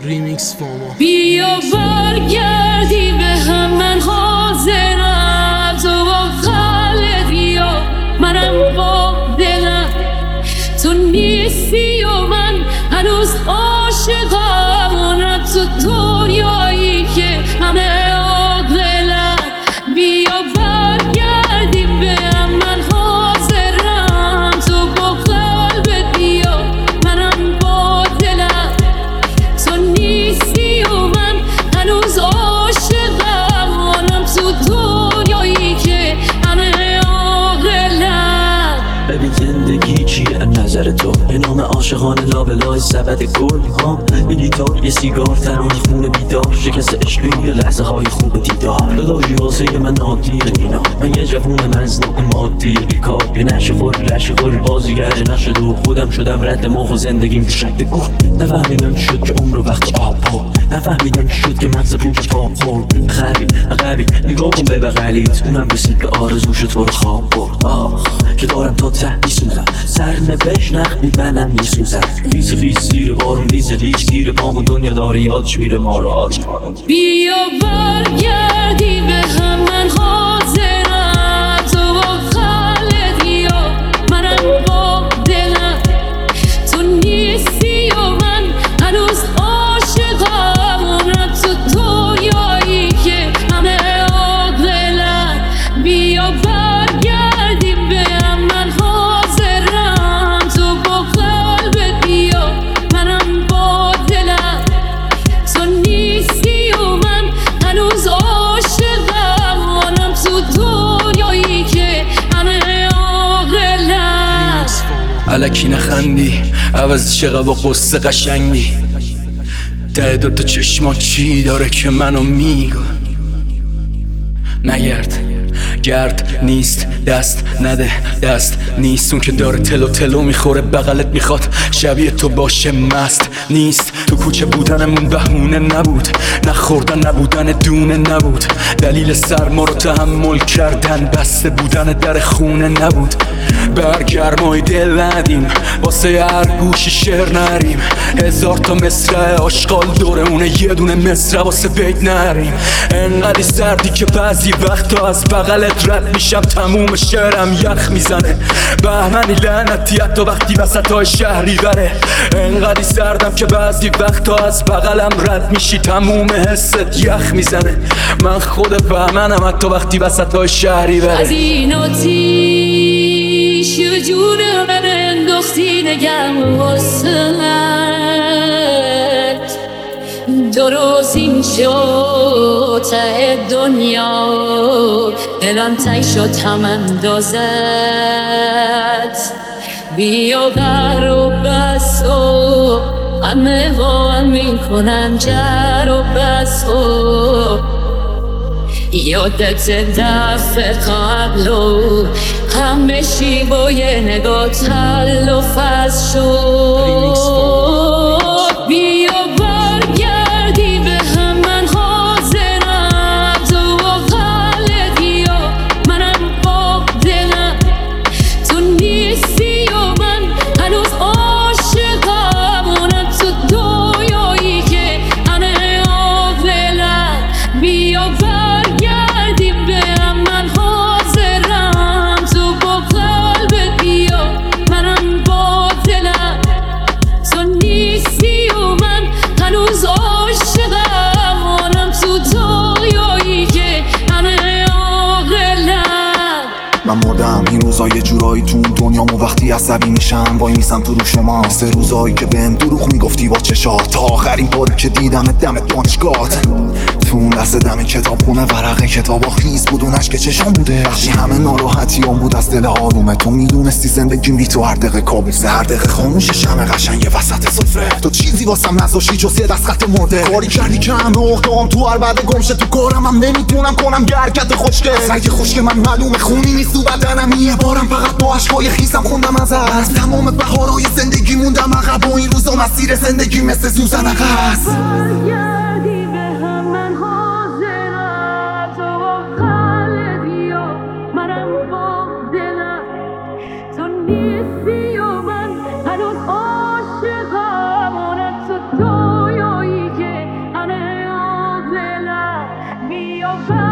ریمیکس فاما. بیا برگردی به هم، من حاضرم، تو با قلبی و منم با دلم، تو نیستی و من هنوز عاشقم، اونم تو دنیایی که همه عاقلن. بیا برگردی به هم، من حاضرم، تو با قلبت بیا منم با دلم، تو نیستی و من هنوز عاشقم، اونم تو دنیایی که همه عاقلن. ببین زندگی چیه نظر تو؟ به نام عاشقان لابلای سبد گل ها، این گیتار یه سیگار ترانه خون بیدار، شکست عشقی یه لحظه های خوب دیدار، داداشی واسه من عادیه اینا، من یه جوون مزنوق مادی بیکار، یه نشه خوری بازیگر نشه دو، خودم شدم رد مخ و زندگیم به شکل گل. نفهمیدم چی شد که عمر وقت آب برد، نفهمیدم چی شد که مغز پونجا تاب خورد. غبی نگاه کن به بغلیت، اونم رسید به آرزوش تو رو خواب برد. آخ که دارم تا ته میسوزم، سرنوشت نخ میبنم میسوزم، ریز زیر بارون ریز زیر پامون، دنیا داره یادش میره ما رو آج. بیا برگردی به هم، من حاضرم، تو با قلبی و منم با دلم، تو نیستی و من هنوز عاشقم، اونم تو دنیایی که همه عاقلن. بیا برگردی به هم، من حاضرم، تو با قلبت بیا منم با دلم، تو نیستی و من هنوز عاشقم، اونم تو دنیایی که همه عاقلن. الکی نخندی عوض چقدر با قصه قشنگی، ته دوتا چشما چی داره که منو میگه؟ گرد نیست دست نده، دست نیست اون که داره تلو میخوره بغلت میخواد شبیه تو باشه، مست نیست تو کوچه بودنمون بهونه نبود، نخوردن نبودن دونه نبود، دلیل سرما رو تحمل کردن بسته بودن در خونه نبود. برگرمای دل ندیم واسه هر گوشی شعر نریم، هزار تا مصرع آشغال دورمونه یه دونه مصرع واسه بیت نریم. انقدی سردی که بعضی وقتا از بغلت رد میشم تموم شعرم یخ میزنه، بهمنی لعنتی حتی وقتی وسطای شهری بره. انقدی سردم که بعضی وقتا از بغلم رد میشی تموم حست یخ میزنه، من خود بهمنم حتی وقتی وسطای شهری بره. از این آتیش یه جون من انداختی نگم واسهت، درست این شد ته دنیا، دلم تنگ شد هم اندازت. بیا بر و بس و همه با هم میکنن جر و بس و یادت دفعه قبل و همه شی با یه نگاه تل و فز شد. بیا برگردی به هم، من حاضرم، تو با قلبی و منم با دلم، تو نیستی و من هنوز عاشقم، اونم تو دنیایی که همه عاقلن. بیا برگردی به هم، من حاضرم، تو با قلبت بیا منم با دلم، تو نیستی و من هنوز عاشقم، اونم تو دنیایی که همه عاقلن. من مردم این روزا یه جورایی تو اون دنیامو، وقتی عصبی میشم وای میسم تو رو شما، مثل روزایی که بهم دروغ میگفتی با چشات، تا آخرین باری که دیدمت دمت دانشگاهت، تو اون لحظه دم کتاب خونه ورقه کتابا خیز بود، اونش که چشام بوده وقتی همه ناراحتیام بود از دل آرومه. تو میدونستی زندگیم بی تو هر دقیقه کابوسه، هر دقیقه خاموشه شمع قشنگ وسط سفره، تو چیزی واسم نذاشتی جز یه دست خط مرده، کاری کردی که همه اقدام تو هر بعد گمشه، تو کارم هم نمیتونم کنم یه حرکت خوشگل، سنگ خشک من معلومه خونی نیست تو بدنم، یه بارم فقط با عشقای خیسم خوندم از تمام بهارای زندگی موندم عقب، و این روزا مسیر زندگی مثل سوزن عقص. برگردی به هم، من حاضرم، تو با قلبی و منم با دلم، تو نیستی و من هنوز عاشقم، اونم تو دنیایی که your